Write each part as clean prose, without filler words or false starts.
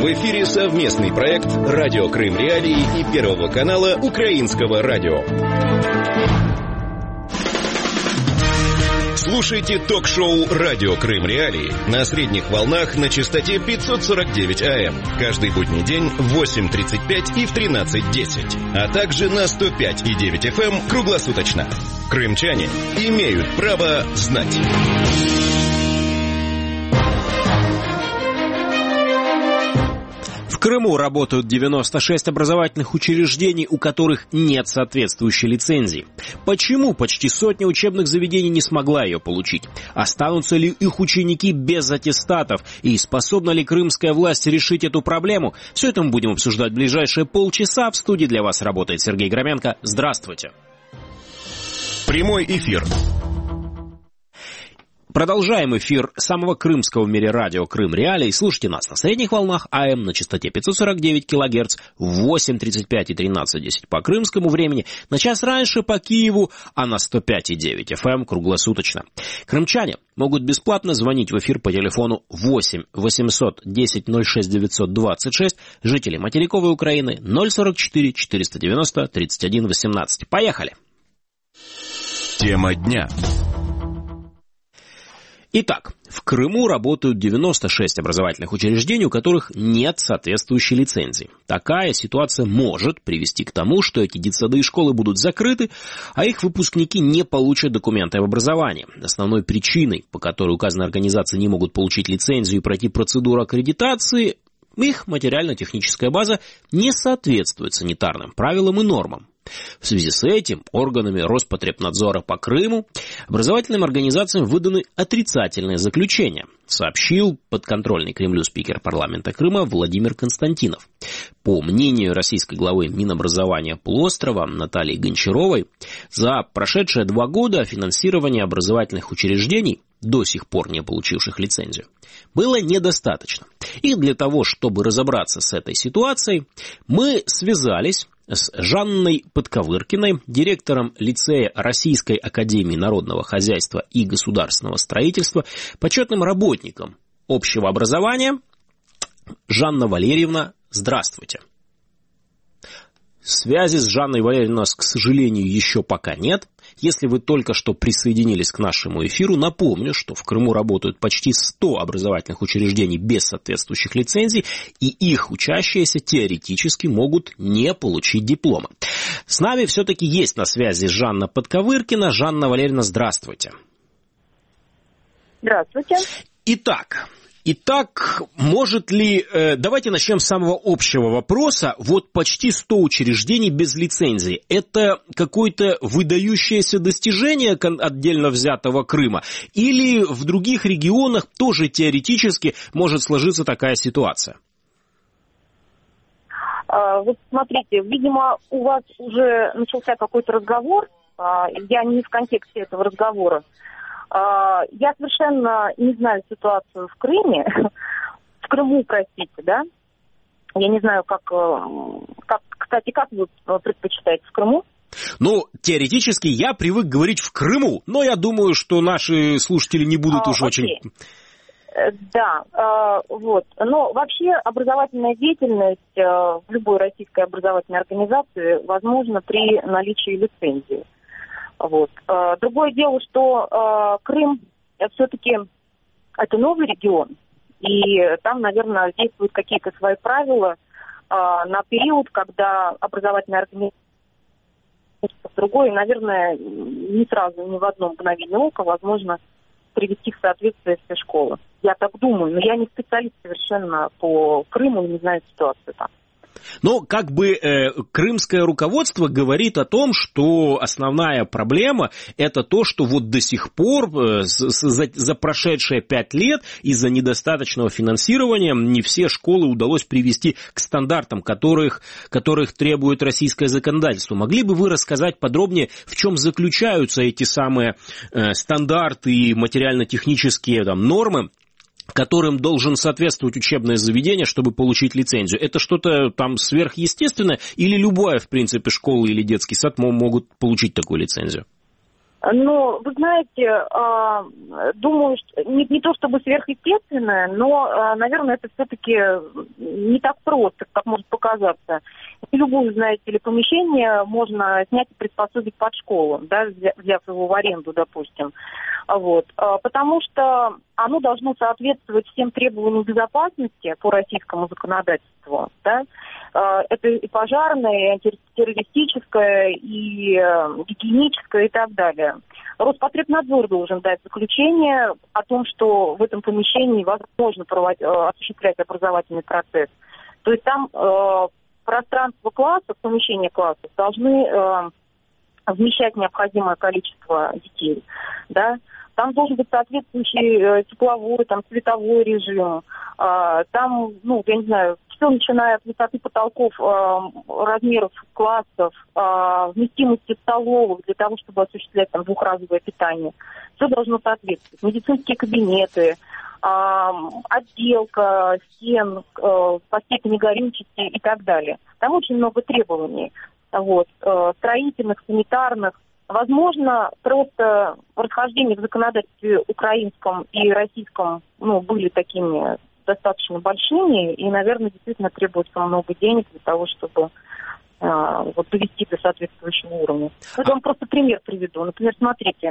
В эфире совместный проект «Радио Крым Реалии» и Первого канала Украинского радио. Слушайте ток-шоу «Радио Крым Реалии» на средних волнах на частоте 549 АМ. Каждый будний день в 8:35 и в 13:10. А также на 105,9 FM круглосуточно. Крымчане имеют право знать. В Крыму работают 96 образовательных учреждений, у которых нет соответствующей лицензии. Почему почти сотня учебных заведений не смогла ее получить? Останутся ли их ученики без аттестатов? И способна ли крымская власть решить эту проблему? Все это мы будем обсуждать в ближайшие полчаса. В студии для вас работает Сергей Громенко. Здравствуйте. Прямой эфир. Продолжаем эфир самого крымского в мире радио «Крым Реалии». Слушайте нас на средних волнах АМ на частоте 549 кГц в 8:35 и 13:10 по крымскому времени, на час раньше по Киеву, а на 105,9 FM круглосуточно. Крымчане могут бесплатно звонить в эфир по телефону 8 800 10 06 926, жители материковой Украины 044 490 31 18. Поехали! Тема дня. Итак, в Крыму работают 96 образовательных учреждений, у которых нет соответствующей лицензии. Такая ситуация может привести к тому, что эти детсады и школы будут закрыты, а их выпускники не получат документы об образовании. Основной причиной, по которой указанные организации не могут получить лицензию и пройти процедуру аккредитации, их материально-техническая база не соответствует санитарным правилам и нормам. В связи с этим органами Роспотребнадзора по Крыму образовательным организациям выданы отрицательные заключения, сообщил подконтрольный Кремлю спикер парламента Крыма Владимир Константинов. По мнению российской главы Минобразования полуострова Натальи Гончаровой, за прошедшие 2 года финансирование образовательных учреждений, до сих пор не получивших лицензию, было недостаточно. И для того, чтобы разобраться с этой ситуацией, мы связались с Жанной Подковыркиной, директором лицея Российской академии народного хозяйства и государственного строительства, почетным работником общего образования. Жанна Валерьевна, здравствуйте. Связи с Жанной Валерьевной у нас, к сожалению, еще пока нет. Если вы только что присоединились к нашему эфиру, напомню, что в Крыму работают почти 100 образовательных учреждений без соответствующих лицензий, и их учащиеся теоретически могут не получить диплома. С нами все-таки есть на связи Жанна Подковыркина. Жанна Валерьевна, здравствуйте. Здравствуйте. Итак, может ли... Давайте начнем с самого общего вопроса. Вот почти 100 учреждений без лицензии. Это какое-то выдающееся достижение отдельно взятого Крыма? Или в других регионах тоже теоретически может сложиться такая ситуация? Вот смотрите, видимо, у вас уже начался какой-то разговор. Я не в контексте этого разговора. Я совершенно не знаю ситуацию в Крыме, в Крыму, простите, да? Я не знаю, кстати, как вы предпочитаете в Крыму? Ну, теоретически я привык говорить в Крыму, но я думаю, что наши слушатели не будут уж очень... Да, вот. Но вообще образовательная деятельность в любой российской образовательной организации возможна при наличии лицензии. Вот. Другое дело, что Крым все-таки это новый регион, и там, наверное, действуют какие-то свои правила на период, когда образовательная организация в другой, наверное, не сразу, не в одно мгновение ока возможно привести в соответствие все школы. Я так думаю, но я не специалист совершенно по Крыму и не знаю ситуацию там. Но как бы крымское руководство говорит о том, что основная проблема это то, что вот до сих пор за прошедшие 5 лет из-за недостаточного финансирования не все школы удалось привести к стандартам, которых требует российское законодательство. Могли бы вы рассказать подробнее, в чем заключаются эти самые стандарты и материально-технические нормы, которым должен соответствовать учебное заведение, чтобы получить лицензию? Это что-то там сверхъестественное или любая, в принципе, школа или детский сад могут получить такую лицензию? Ну, вы знаете, думаю, что не то чтобы сверхъестественное, но, наверное, это все-таки не так просто, как может показаться. Не любое, знаете ли, помещение можно снять и приспособить под школу, да, взяв его в аренду, допустим. Вот. Потому что оно должно соответствовать всем требованиям безопасности по российскому законодательству. Да? Это и пожарное, и антитеррористическое, и гигиеническое, и так далее. Роспотребнадзор должен дать заключение о том, что в этом помещении возможно осуществлять образовательный процесс. То есть там пространство классов, помещения классов должны вмещать необходимое количество детей, да. Там должен быть соответствующий тепловой, там, световой режим. Там, ну, я не знаю, все начиная от высоты потолков, размеров классов, вместимости столовых для того, чтобы осуществлять там двухразовое питание. Все должно соответствовать. Медицинские кабинеты, отделка стен по степени горючести и так далее. Там очень много требований. Вот, строительных, санитарных. Возможно, просто расхождения в законодательстве украинском и российском, ну, были такими достаточно большими, и, наверное, действительно требуется много денег для того, чтобы вот, довести до соответствующего уровня. Я вам просто пример приведу. Например, смотрите,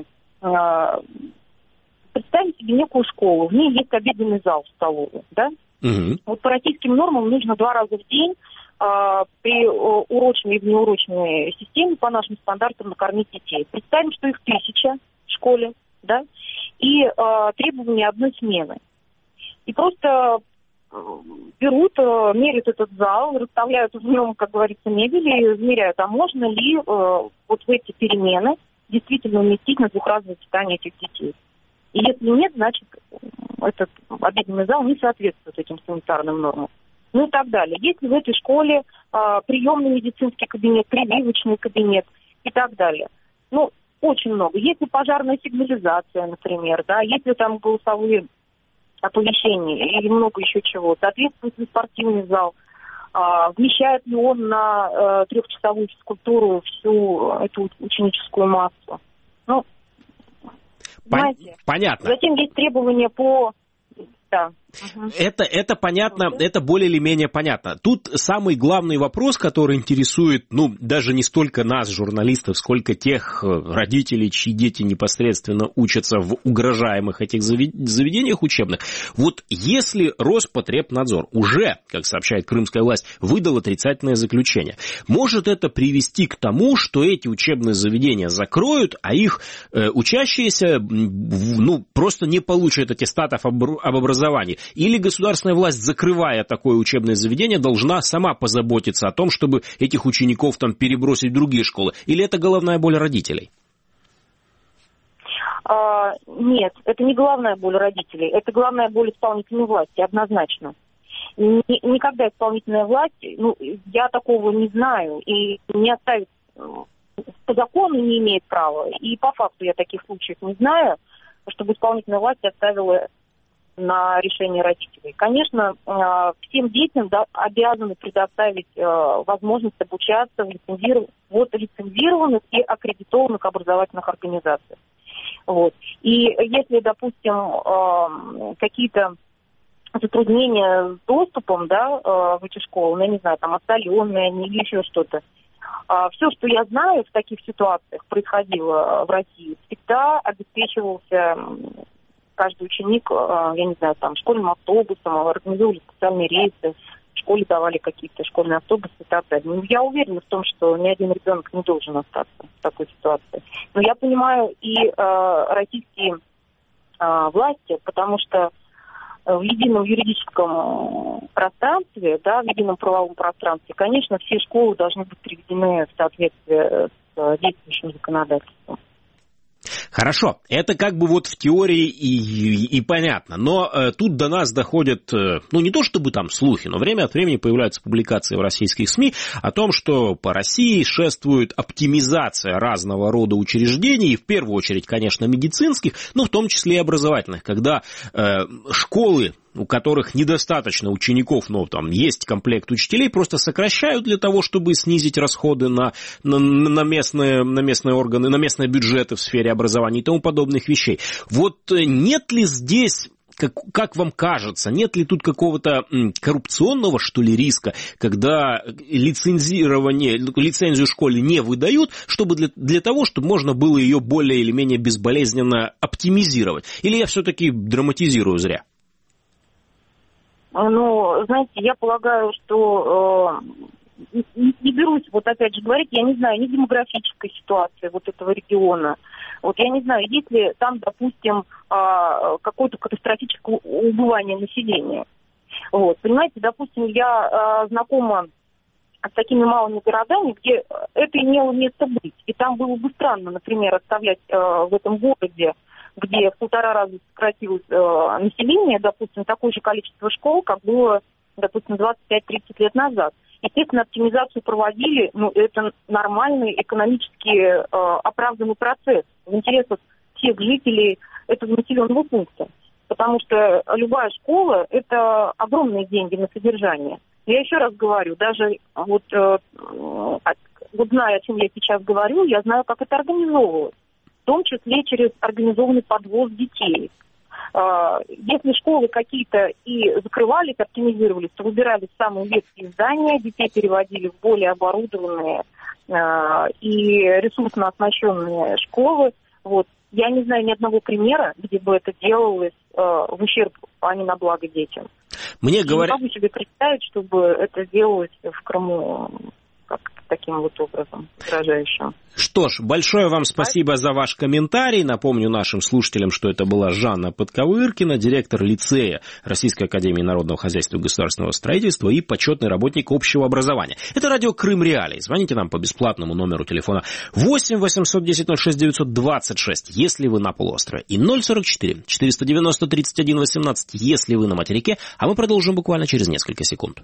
представьте себе некую школу, в ней есть обеденный зал в столовой, да? Угу. Вот по российским нормам нужно 2 раза в день при урочной и внеурочной системе по нашим стандартам накормить детей. Представим, что их 1000 в школе, да, и требования одной смены. И просто берут, меряют этот зал, расставляют в нем, как говорится, мебель и измеряют, а можно ли вот в эти перемены действительно уместить на двухразовое питание этих детей. И если нет, значит, этот обеденный зал не соответствует этим санитарным нормам. Ну и так далее. Есть ли в этой школе приемный медицинский кабинет, прививочный кабинет и так далее. Ну, очень много. Есть ли пожарная сигнализация, например, да, есть ли там голосовые оповещения или много еще чего. Соответствует ли спортивный зал, вмещает ли он на 3-часовую физкультуру всю эту ученическую массу. Ну, знаете, понятно. Затем есть требования по... Да. Это понятно, это более или менее понятно. Тут самый главный вопрос, который интересует, ну, даже не столько нас, журналистов, сколько тех родителей, чьи дети непосредственно учатся в угрожаемых этих заведениях учебных. Вот если Роспотребнадзор уже, как сообщает крымская власть, выдал отрицательное заключение, может это привести к тому, что эти учебные заведения закроют, а их учащиеся, ну, просто не получат аттестатов об образовании? Или государственная власть, закрывая такое учебное заведение, должна сама позаботиться о том, чтобы этих учеников там перебросить в другие школы? Или это головная боль родителей? Нет, это не головная боль родителей. Это главная боль исполнительной власти, однозначно. Никогда исполнительная власть, ну, я такого не знаю, и не оставить по закону не имеет права. И по факту я таких случаев не знаю, чтобы исполнительная власть оставила на решение родителей. Конечно, всем детям обязаны предоставить возможность обучаться в лицензированных и аккредитованных образовательных организациях. Вот. И если, допустим, какие-то затруднения с доступом, да, в эти школы, ну, я не знаю, там отдаленные или еще что-то, все, что я знаю в таких ситуациях происходило в России, всегда обеспечивался каждый ученик, я не знаю, там, школьным автобусом, организовывали специальные рейсы, в школе давали какие-то школьные автобусы и так далее. Но я уверена в том, что ни один ребенок не должен остаться в такой ситуации. Но я понимаю и российские власти, потому что в едином юридическом пространстве, да, в едином правовом пространстве, конечно, все школы должны быть приведены в соответствие с действующим законодательством. Хорошо, это как бы вот в теории и понятно, но тут до нас доходят, ну не то чтобы там слухи, но время от времени появляются публикации в российских СМИ о том, что по России шествует оптимизация разного рода учреждений, и в первую очередь, конечно, медицинских, но в том числе и образовательных, когда школы у которых недостаточно учеников, но там есть комплект учителей, просто сокращают для того, чтобы снизить расходы на местные органы, на местные бюджеты в сфере образования и тому подобных вещей. Вот нет ли здесь... Как вам кажется, нет ли тут какого-то коррупционного, что ли, риска, когда лицензию школе не выдают, чтобы для того, чтобы можно было ее более или менее безболезненно оптимизировать? Или я все-таки драматизирую зря? Ну, знаете, я полагаю, что не берусь, вот опять же говорить, я не знаю ни демографической ситуации вот этого региона. Вот я не знаю, есть ли там, допустим, какое-то катастрофическое убывание населения. Вот, понимаете, допустим, я знакома с такими малыми городами, где это имело место быть. И там было бы странно, например, оставлять в этом городе, где в 1,5 раза сократилось население, допустим, такое же количество школ, как было, допустим, 25-30 лет назад. Естественно, оптимизацию проводили, это нормальный экономически оправданный процесс в интересах всех жителей этого населенного пункта. Потому что любая школа – это огромные деньги на содержание. Я еще раз говорю, даже вот зная, о чем я сейчас говорю, я знаю, как это организовывалось. В том числе через организованный подвоз детей. Если школы какие-то и закрывались, оптимизировались, то выбирали самые ветхие здания, детей переводили в более оборудованные и ресурсно оснащенные школы. Вот. Я не знаю ни одного примера, где бы это делалось в ущерб, а не на благо детям. Не могу себе представить, чтобы это делалось в Крыму таким вот образом, угрожающим. Что ж, большое вам спасибо за ваш комментарий. Напомню нашим слушателям, что это была Жанна Подковыркина, директор лицея Российской академии народного хозяйства и государственного строительства и почетный работник общего образования. Это радио Крым Реалии. Звоните нам по бесплатному номеру телефона 8 810 06 926, если вы на полуострове, и 044 490 31 18, если вы на материке, а мы продолжим буквально через несколько секунд.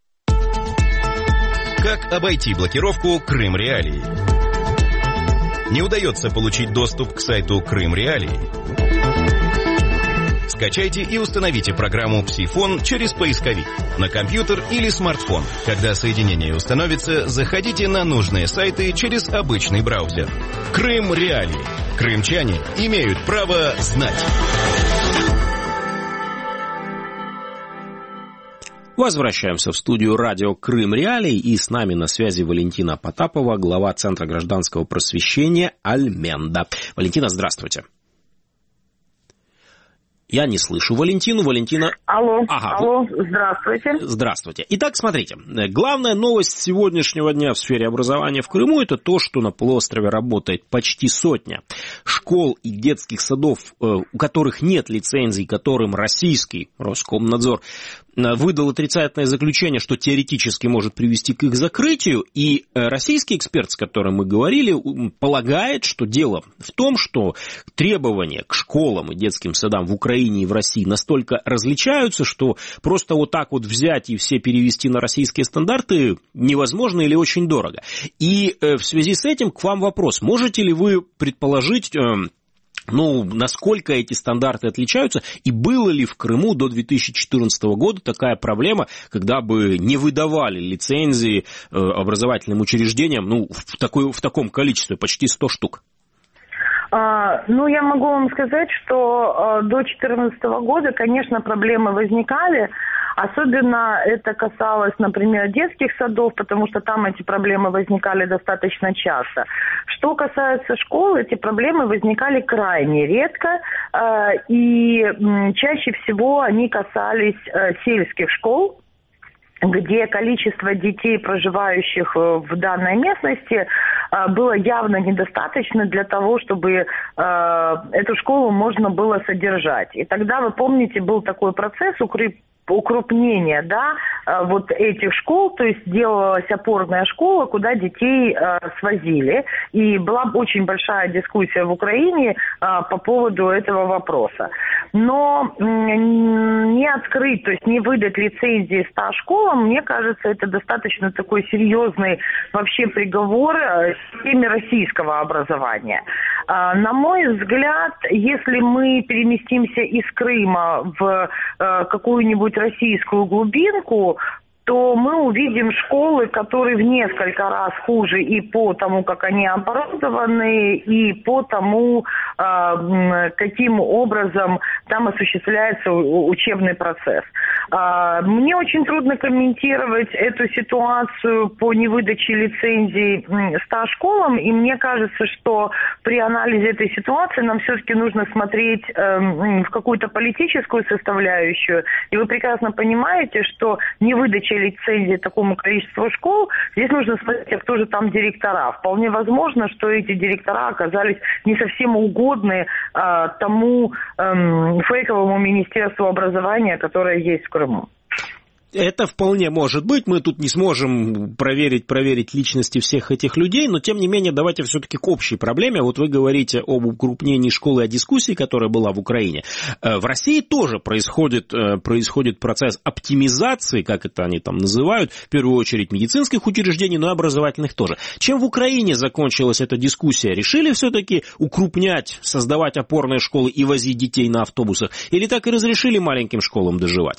Как обойти блокировку Крым Реалии? Не удается получить доступ к сайту Крым Реалии? Скачайте и установите программу Псифон через поисковик на компьютер или смартфон. Когда соединение установится, заходите на нужные сайты через обычный браузер. Крым Реалии. Крымчане имеют право знать. Возвращаемся в студию радио Крым Реалии, и с нами на связи Валентина Потапова, глава Центра гражданского просвещения «Альменда». Валентина, здравствуйте. Я не слышу Валентину. Валентина... Алло, здравствуйте. Здравствуйте. Итак, смотрите, главная новость сегодняшнего дня в сфере образования в Крыму – это то, что на полуострове работает почти 100 школ и детских садов, у которых нет лицензий, которым российский Роскомнадзор выдал отрицательное заключение, что теоретически может привести к их закрытию, и российский эксперт, с которым мы говорили, полагает, что дело в том, что требования к школам и детским садам в Украине и в России настолько различаются, что просто вот так вот взять и все перевести на российские стандарты невозможно или очень дорого. И в связи с этим к вам вопрос. Можете ли вы предположить... насколько эти стандарты отличаются, и было ли в Крыму до 2014 года такая проблема, когда бы не выдавали лицензии образовательным учреждениям, в таком количестве, почти 100 штук? Я могу вам сказать, что до 2014 года, конечно, проблемы возникали. Особенно это касалось, например, детских садов, потому что там эти проблемы возникали достаточно часто. Что касается школ, эти проблемы возникали крайне редко, и чаще всего они касались сельских школ, где количество детей, проживающих в данной местности, было явно недостаточно для того, чтобы эту школу можно было содержать. И тогда, вы помните, был такой процесс укрупнения, вот этих школ, то есть делалась опорная школа, куда детей свозили, и была очень большая дискуссия в Украине по поводу этого вопроса. Но не открыть, то есть не выдать лицензии 100 школам, мне кажется, это достаточно такой серьезный вообще приговор системе российского образования. На мой взгляд, если мы переместимся из Крыма в какую-нибудь российскую глубинку, то мы увидим школы, которые в несколько раз хуже и по тому, как они оборудованы, и по тому, каким образом там осуществляется учебный процесс. Мне очень трудно комментировать эту ситуацию по невыдаче лицензий 100 школам, и мне кажется, что при анализе этой ситуации нам все-таки нужно смотреть в какую-то политическую составляющую, и вы прекрасно понимаете, что невыдача лицензии такому количеству школ, здесь нужно смотреть, а кто же там директора. Вполне возможно, что эти директора оказались не совсем угодны тому фейковому министерству образования, которое есть в Крыму. Это вполне может быть. Мы тут не сможем проверить личности всех этих людей, но тем не менее давайте все-таки к общей проблеме. Вот вы говорите об укрупнении школы, о дискуссии, которая была в Украине. В России тоже происходит процесс оптимизации, как это они там называют, в первую очередь медицинских учреждений, но и образовательных тоже. Чем в Украине закончилась эта дискуссия? Решили все-таки укрупнять, создавать опорные школы и возить детей на автобусах? Или так и разрешили маленьким школам доживать?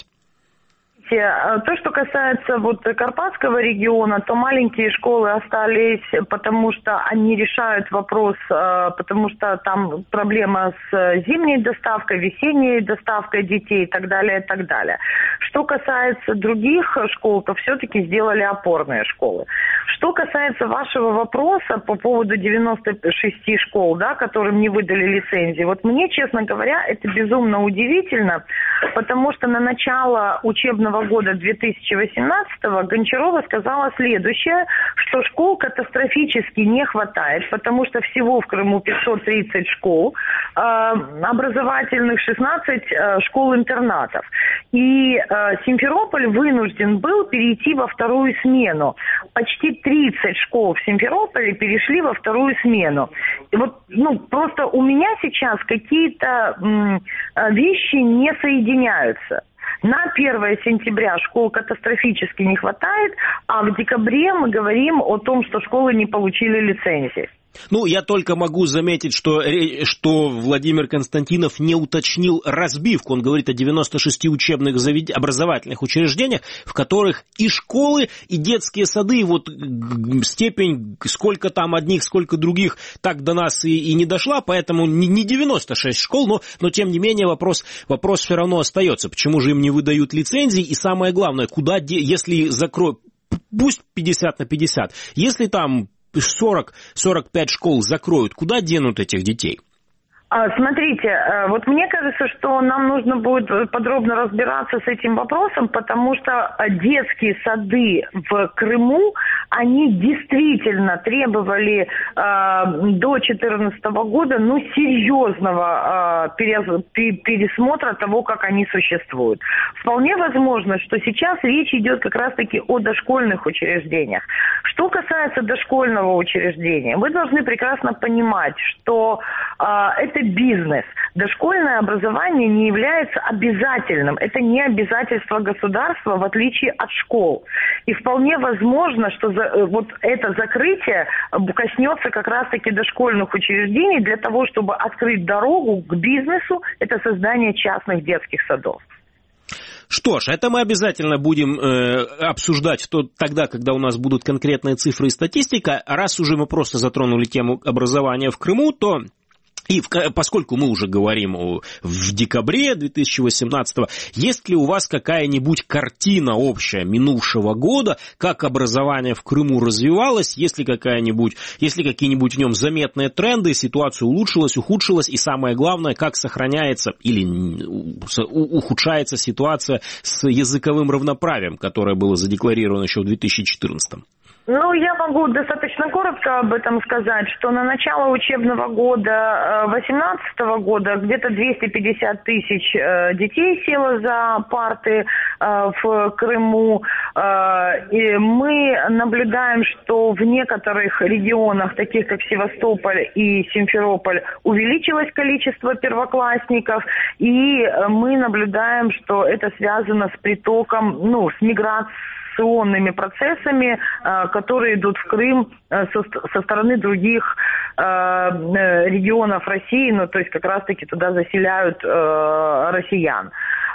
То, что касается Карпатского региона, то маленькие школы остались, потому что они решают вопрос, потому что там проблема с зимней доставкой, весенней доставкой детей и так далее, и так далее. Что касается других школ, то все-таки сделали опорные школы. Что касается вашего вопроса по поводу 96 школ, да, которым не выдали лицензии, мне, честно говоря, это безумно удивительно, потому что на начало учебного года 2018-го Гончарова сказала следующее, что школ катастрофически не хватает, потому что всего в Крыму 530 школ образовательных, 16 школ-интернатов. И Симферополь вынужден был перейти во вторую смену. Почти 30 школ в Симферополе перешли во вторую смену. И просто у меня сейчас какие-то вещи не соединяются. На 1 сентября школ катастрофически не хватает, а в декабре мы говорим о том, что школы не получили лицензии. Я только могу заметить, что Владимир Константинов не уточнил разбивку. Он говорит о 96 учебных образовательных учреждениях, в которых и школы, и детские сады, степень, сколько там одних, сколько других, так до нас и не дошла, поэтому не 96 школ, но тем не менее вопрос все равно остается. Почему же им не выдают лицензии? И самое главное, если закроют, пусть 50 на 50, если там 40-45 школ закроют, куда денут этих детей? Смотрите, мне кажется, что нам нужно будет подробно разбираться с этим вопросом, потому что детские сады в Крыму, они действительно требовали до 2014 года серьезного пересмотра того, как они существуют. Вполне возможно, что сейчас речь идет как раз-таки о дошкольных учреждениях. Что касается дошкольного учреждения, вы должны прекрасно понимать, что это бизнес. Дошкольное образование не является обязательным. Это не обязательство государства, в отличие от школ. И вполне возможно, что это закрытие коснется как раз-таки дошкольных учреждений для того, чтобы открыть дорогу к бизнесу, это создание частных детских садов. Что ж, это мы обязательно будем обсуждать тогда, когда у нас будут конкретные цифры и статистика. Раз уже мы просто затронули тему образования в Крыму, то... И поскольку мы уже говорим в декабре 2018-го, есть ли у вас какая-нибудь картина общая минувшего года, как образование в Крыму развивалось, есть ли какие-нибудь в нем заметные тренды, ситуация улучшилась, ухудшилась, и самое главное, как сохраняется или ухудшается ситуация с языковым равноправием, которое было задекларировано еще в 2014-м? Я могу достаточно коротко об этом сказать, что на начало учебного года 2018 года где-то 250 тысяч детей село за парты в Крыму. И мы наблюдаем, что в некоторых регионах, таких как Севастополь и Симферополь, увеличилось количество первоклассников. И мы наблюдаем, что это связано с притоком, с миграцией миграционными процессами, которые идут в Крым со стороны других регионов России, ну, то есть как раз-таки туда заселяют россиян.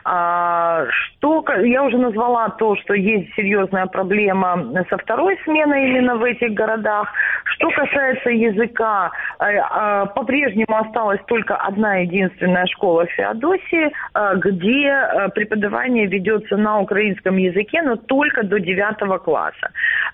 Я уже назвала то, что есть серьезная проблема со второй сменой именно в этих городах. Что касается языка, по-прежнему осталась только одна единственная школа в Феодосии, где преподавание ведется на украинском языке, но только до 9 класса.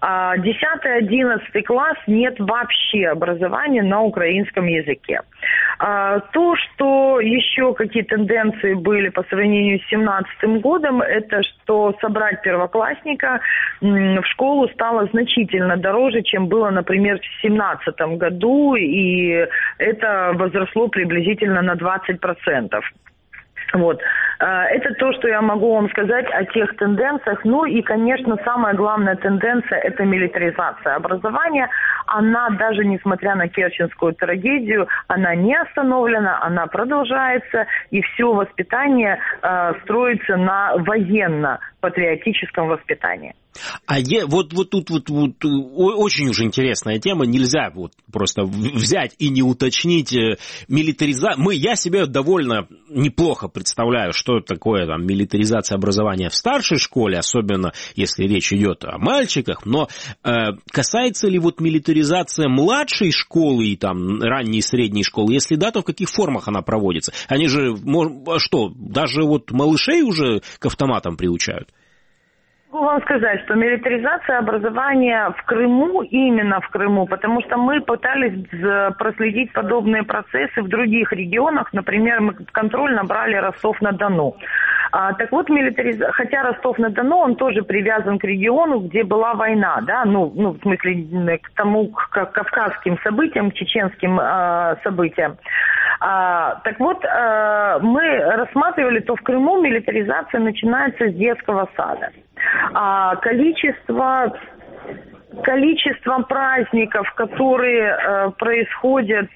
10-11 класс нет вообще образования на украинском языке. То, что еще какие тенденции были по сравнению с 2017 годом, это что собрать первоклассника в школу стало значительно дороже, чем было, например, в 2017 году, и это возросло приблизительно на 20%. Вот. Это то, что я могу вам сказать о тех тенденциях. Ну и, конечно, самая главная тенденция – это милитаризация образования. Она, даже несмотря на Керченскую трагедию, она не остановлена, она продолжается, и все воспитание строится на военно-патриотическом воспитании. Вот тут очень уже интересная тема, нельзя вот просто взять и не уточнить милитаризацию. Я себе довольно неплохо представляю, что такое там милитаризация образования в старшей школе, особенно если речь идет о мальчиках, но касается ли вот милитаризация младшей школы и там ранней и средней школы, если да, то в каких формах она проводится? Они же, что, даже вот малышей уже к автоматам приучают? Могу вам сказать, что милитаризация образования в Крыму, именно в Крыму, потому что мы пытались проследить подобные процессы в других регионах. Например, мы контрольно брали Ростов-на-Дону. Так вот, хотя Ростов-на-Дону, он тоже привязан к региону, где была война, да, в смысле к тому, к кавказским событиям, к чеченским событиям. Так вот, мы рассматривали, то в Крыму милитаризация начинается с детского сада. Количество праздников, которые происходят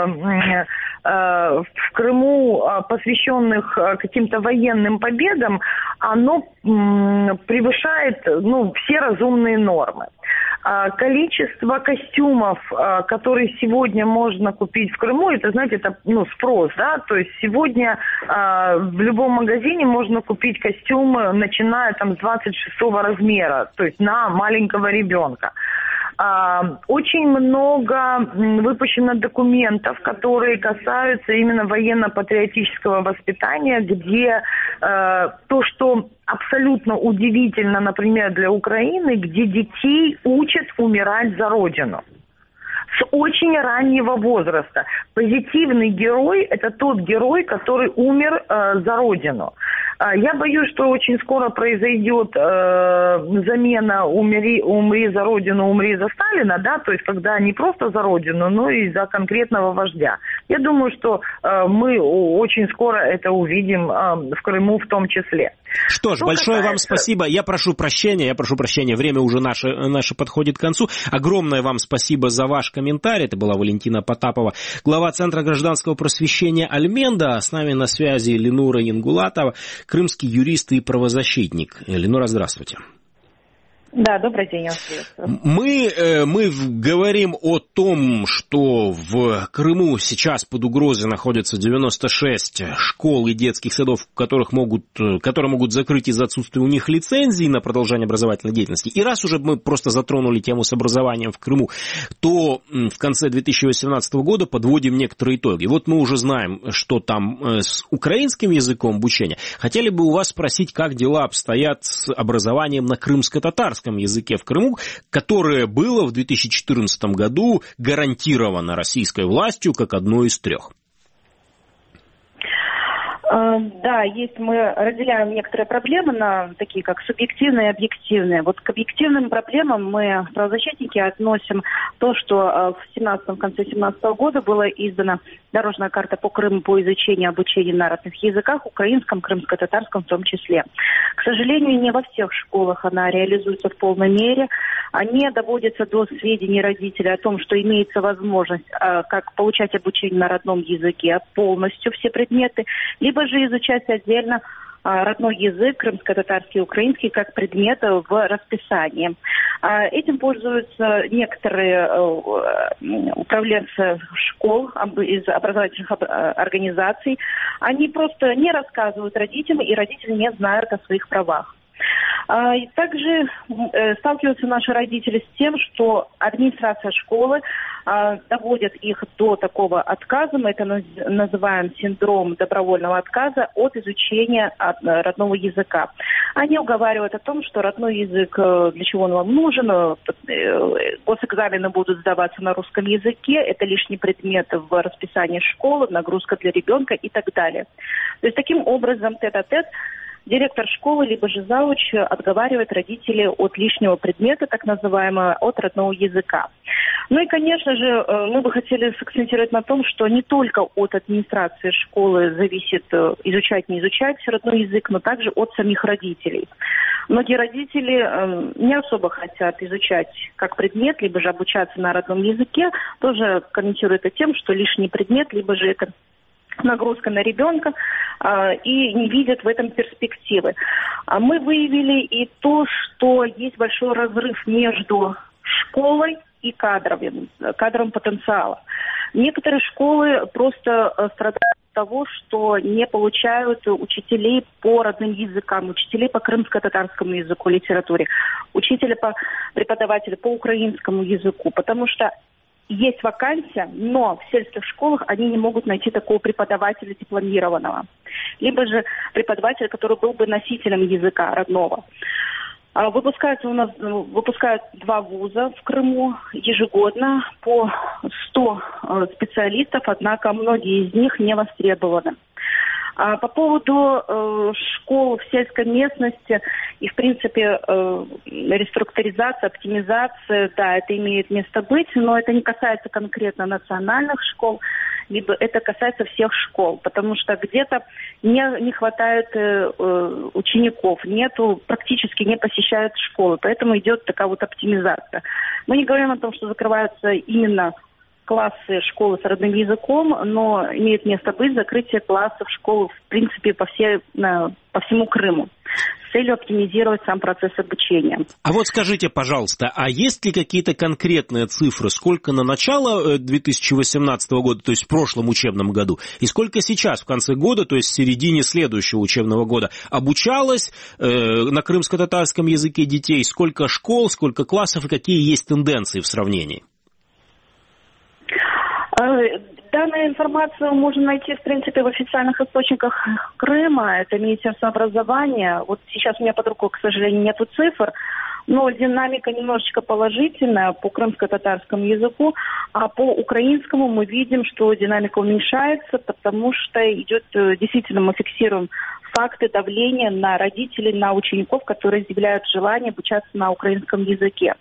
в Крыму, посвященных каким-то военным победам, оно превышает все разумные нормы. Количество костюмов, которые сегодня можно купить в Крыму, это, знаете, это спрос, да, то есть сегодня в любом магазине можно купить костюм, начиная там с 26 размера, то есть на маленького ребенка. Очень много выпущено документов, которые касаются именно военно-патриотического воспитания, где то, что абсолютно удивительно, например, для Украины, где детей учат умирать за Родину. С очень раннего возраста. Позитивный герой – это тот герой, который умер за Родину. Я боюсь, что очень скоро произойдет замена «умри за Родину, умри за Сталина», да, то есть когда не просто за Родину, но и за конкретного вождя. Я думаю, что мы очень скоро это увидим в Крыму в том числе. Что ж, большое вам спасибо. Я прошу прощения, время уже наше подходит к концу. Огромное вам спасибо за ваш комментарий. Это была Валентина Потапова, глава Центра гражданского просвещения «Альменда». С нами на связи Ленура Янгулатова, крымский юрист и правозащитник. Ленура, здравствуйте. Да, добрый день, я вас приветствую. Мы говорим о том, что в Крыму сейчас под угрозой находятся 96 школ и детских садов, которые могут закрыть из-за отсутствия у них лицензий на продолжение образовательной деятельности. И раз уже мы просто затронули тему с образованием в Крыму, то в конце 2018 года подводим некоторые итоги. Вот мы уже знаем, что там с украинским языком обучения. Хотели бы у вас спросить, как дела обстоят с образованием на крымско-татарском языке в Крыму, которое было в 2014 году гарантировано российской властью как одно из 3. Да, мы разделяем некоторые проблемы на такие, как субъективные и объективные. Вот к объективным проблемам мы, правозащитники, относим то, что в конце 2017 года была издана дорожная карта по Крыму по изучению и обучению на родных языках, украинском, крымско-татарском в том числе. К сожалению, не во всех школах она реализуется в полной мере. Не доводится до сведений родителей о том, что имеется возможность как получать обучение на родном языке полностью все предметы, либо же изучать отдельно родной язык, крымско-татарский и украинский, как предмет в расписании. Этим пользуются некоторые управленцы школ из образовательных организаций. Они просто не рассказывают родителям, и родители не знают о своих правах. И также сталкиваются наши родители с тем, что администрация школы доводит их до такого отказа, мы это называем синдром добровольного отказа от изучения родного языка. Они уговаривают о том, что родной язык, для чего он вам нужен, госэкзамены будут сдаваться на русском языке, это лишний предмет в расписании школы, нагрузка для ребенка и так далее. То есть таким образом тет-а-тет директор школы, либо же зауч отговаривает родителей от лишнего предмета, так называемого, от родного языка. Ну и, конечно же, мы бы хотели сакцентировать на том, что не только от администрации школы зависит изучать, не изучать родной язык, но также от самих родителей. Многие родители не особо хотят изучать как предмет, либо же обучаться на родном языке, тоже комментируют это тем, что лишний предмет, либо же это нагрузка на ребенка, и не видят в этом перспективы. Мы выявили и то, что есть большой разрыв между школой и кадровым потенциалом. Некоторые школы просто страдают от того, что не получают учителей по родным языкам, учителей по крымско-татарскому языку, литературе, преподавателей по украинскому языку, потому что есть вакансия, но в сельских школах они не могут найти такого преподавателя дипломированного. Либо же преподавателя, который был бы носителем языка родного. Выпускают 2 вуза в Крыму ежегодно по 100 специалистов, однако многие из них не востребованы. По поводу школ в сельской местности и, в принципе, реструктуризация, оптимизация, да, это имеет место быть, но это не касается конкретно национальных школ, либо это касается всех школ, потому что где-то не хватает учеников, практически не посещают школы, поэтому идет такая вот оптимизация. Мы не говорим о том, что закрываются именно классы школы с родным языком, но имеет место быть закрытие классов школ, в принципе, по всему Крыму, с целью оптимизировать сам процесс обучения. А вот скажите, пожалуйста, а есть ли какие-то конкретные цифры, сколько на начало 2018 года, то есть в прошлом учебном году, и сколько сейчас, в конце года, то есть в середине следующего учебного года, обучалось на крымско-татарском языке детей, сколько школ, сколько классов и какие есть тенденции в сравнении? Данную информацию можно найти, в принципе, в официальных источниках Крыма. Это Министерство образования. Вот сейчас у меня под рукой, к сожалению, нету цифр, но динамика немножечко положительная по крымско-татарскому языку, а по украинскому мы видим, что динамика уменьшается, потому что идет, действительно, мы фиксируем факты давления на родителей, на учеников, которые изъявляют желание обучаться на украинском языке.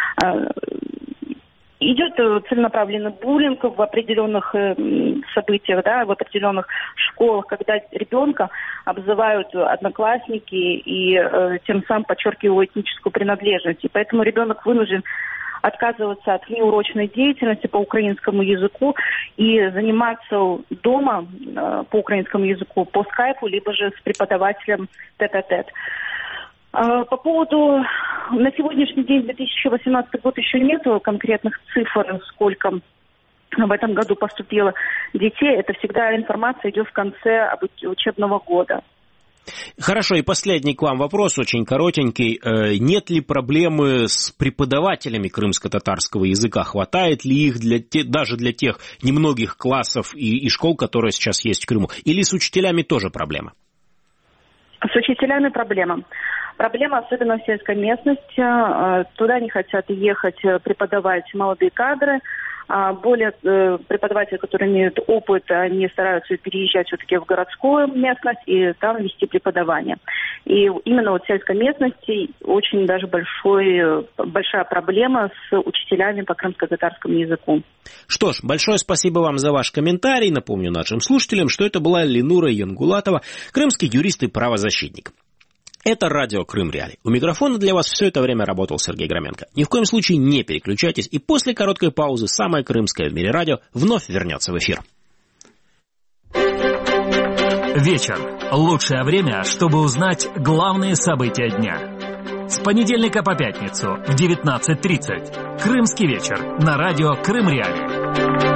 Идет целенаправленный буллинг в определенных событиях, да, в определенных школах, когда ребенка обзывают одноклассники и тем самым подчеркивают этническую принадлежность. И поэтому ребенок вынужден отказываться от внеурочной деятельности по украинскому языку и заниматься дома по украинскому языку по скайпу, либо же с преподавателем тет-а-тет. По поводу, на сегодняшний день, 2018 год, еще нет конкретных цифр, сколько в этом году поступило детей. Это всегда информация идет в конце учебного года. Хорошо, и последний к вам вопрос, очень коротенький. Нет ли проблемы с преподавателями крымско-татарского языка? Хватает ли их даже для тех немногих классов и школ, которые сейчас есть в Крыму? Или с учителями тоже проблема? С учителями проблема. Проблема особенно в сельской местности. Туда не хотят ехать преподавать молодые кадры. Более преподаватели, которые имеют опыт, они стараются переезжать все-таки в городскую местность и там вести преподавание. И именно вот в сельской местности очень даже большая проблема с учителями по крымско-татарскому языку. Что ж, большое спасибо вам за ваш комментарий. Напомню нашим слушателям, что это была Ленура Янгулатова, крымский юрист и правозащитник. Это радио Крым Реалии. У микрофона для вас все это время работал Сергей Громенко. Ни в коем случае не переключайтесь, и после короткой паузы самое крымское в мире радио вновь вернется в эфир. Вечер. Лучшее время, чтобы узнать главные события дня. С понедельника по пятницу в 19:30. Крымский вечер на радио Крым Реалии.